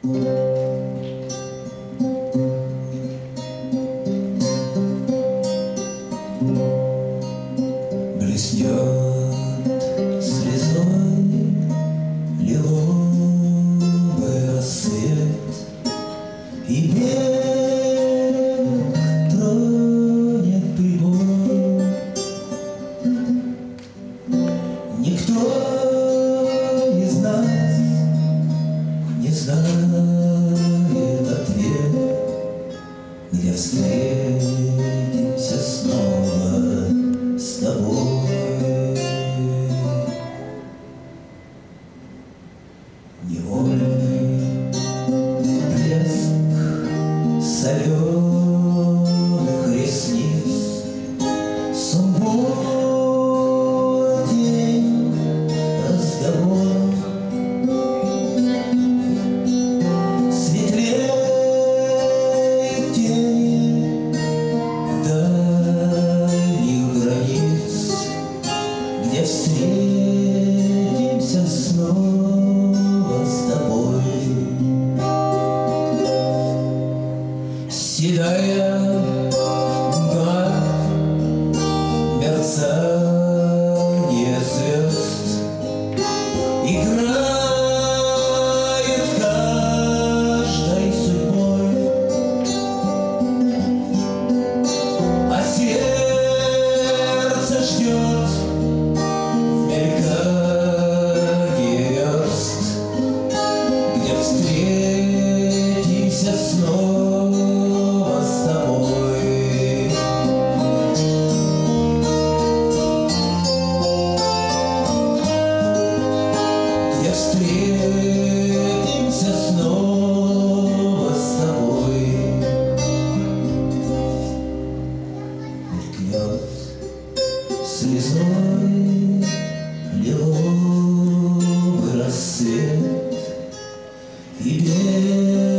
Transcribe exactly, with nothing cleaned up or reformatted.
Блеснет слезой лиловый рассвет, и берег тронет прибой. Никто из нас не знает ответ, где встретимся снова с тобой. Невольный блеск соленых ресниц, субботний разговор, светлеет тень дальних границ, где встретимся снова с тобой. Седая даль, мерцание звезд, играет каждой судьбой, а сердце ждет мелькание верст, где встретимся снова с тобой. Где встретимся снова с тобой. Мелькнет слезой лиловый рассвет, и берег